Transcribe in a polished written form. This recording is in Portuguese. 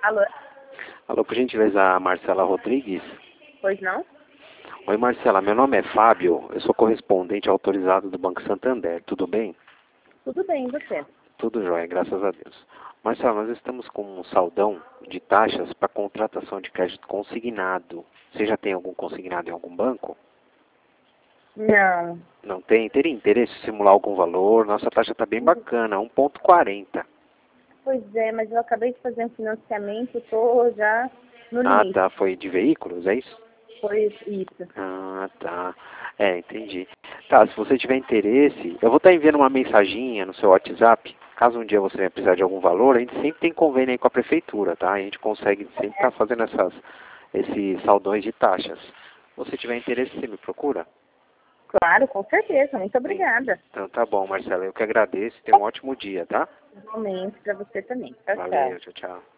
Alô? Alô, por gentileza, a Marcela Rodrigues. Pois não? Oi, Marcela, meu nome é Fábio, eu sou correspondente autorizado do Banco Santander, tudo bem? Tudo bem, e você? Tudo jóia, graças a Deus. Marcela, nós estamos com um saldão de taxas para contratação de crédito consignado. Você já tem algum consignado em algum banco? Não. Não tem? Teria interesse em simular algum valor? Nossa taxa está bem bacana, 1,40. Pois é, mas eu acabei de fazer um financiamento, estou já no Ah, limite. tá, foi de veículos, é isso? Foi isso. Ah, tá. É, entendi. Tá, se você tiver interesse, eu vou estar enviando uma mensaginha no seu WhatsApp. Caso um dia você venha precisar de algum valor, a gente sempre tem convênio aí com a prefeitura, tá? A gente consegue sempre estar fazendo esses saldões de taxas. Se você tiver interesse, você me procura? Claro, com certeza. Muito obrigada. Então tá bom, Marcela. Eu que agradeço. Tenha um ótimo dia, tá? Igualmente para você também. Tchau, tchau. Valeu, tchau, tchau.